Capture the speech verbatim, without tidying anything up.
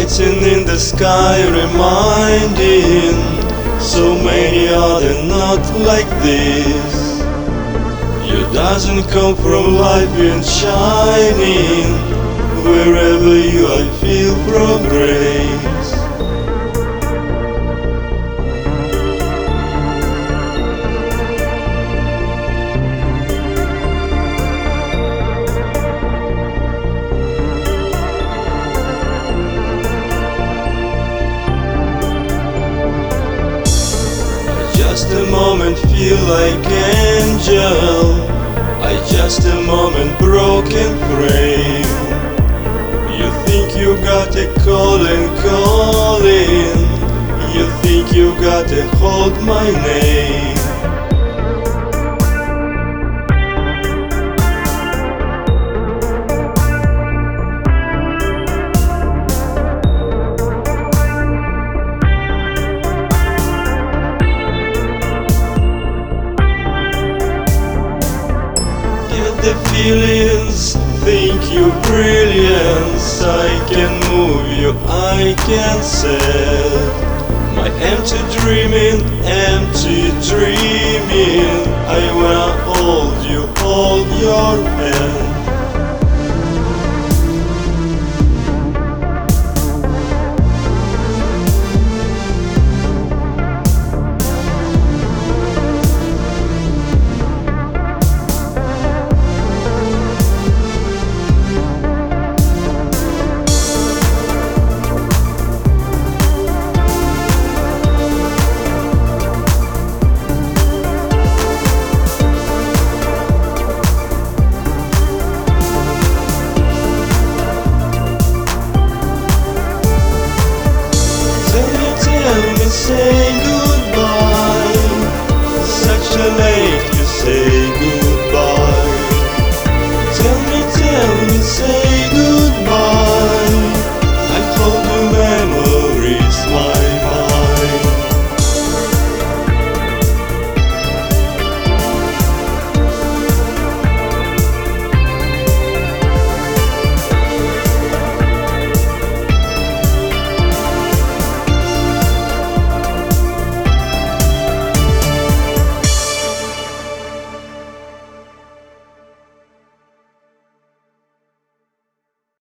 written in the sky, reminding so many other not like this. You doesn't come from life and shining. Wherever you I feel progress. Just a moment feel like angel. I just a moment broken frame. You think you got a call and calling. You think you got to hold my name. The feelings, think you brilliance. I can move you, I can set my empty dreaming, empty dreaming. I wanna hold you, hold your hand.